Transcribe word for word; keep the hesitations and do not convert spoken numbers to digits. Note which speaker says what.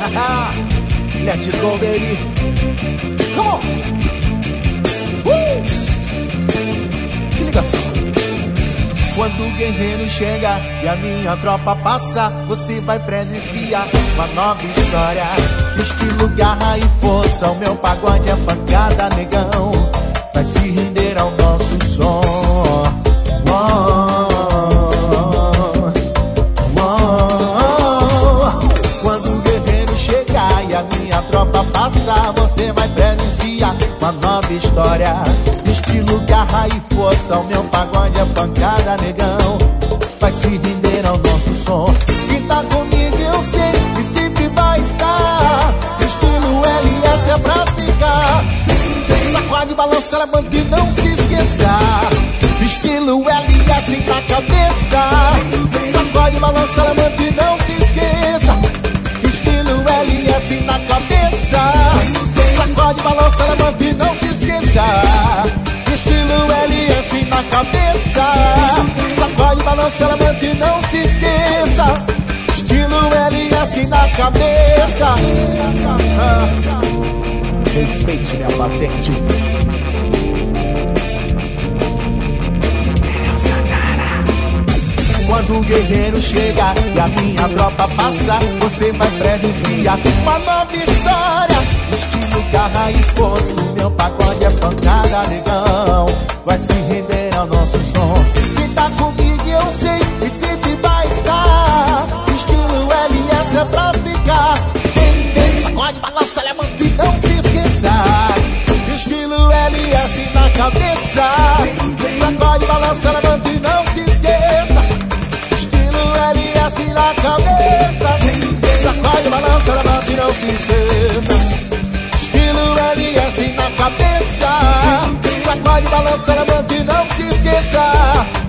Speaker 1: Let's go, baby. Come on. Uh! Se liga só. Quando o guerreiro chega e a minha tropa passa, você vai presenciar uma nova história. Estilo garra e força, o meu pagode é pancada, negão. Vai se render ao nosso som. Oh, oh, oh. Quando o guerreiro chegar e a minha tropa passar, você vai presenciar uma nova história. Estilo garra e força, o meu pagode é pancada, negão. Vai se render ao nosso som. Quem tá comigo eu sei que sempre vai estar. Estilo L S é pra ficar. Sacode, balança, levanta e não se esqueça. Estilo L S na cabeça. Sacode, balança, levanta e não se esqueça. Estilo L S na cabeça. Sacode, balança, levanta e não se esqueça. Estilo L S na cabeça. Sacode, balança, levanta e não se esqueça. Estilo L S na cabeça. ah. Respeite minha patente. Quando o guerreiro chega e a minha tropa passa, você vai presenciar uma nova história. Estilo garra e força, o meu pagode é pancada, negão. Vai se render ao nosso som. Quem tá comigo eu sei e sempre vai estar. Estilo L S é pra ficar. Quem tem sacode, balança, levanta e não se esqueça. Estilo L S na cabeça. Sacode, balança, levanta e não se esqueça. Estilo L S na cabeça. Sacode, balança, levanta e não se esqueça. Estilo L S na cabeça. Sacode, balança, levanta e não se esqueça.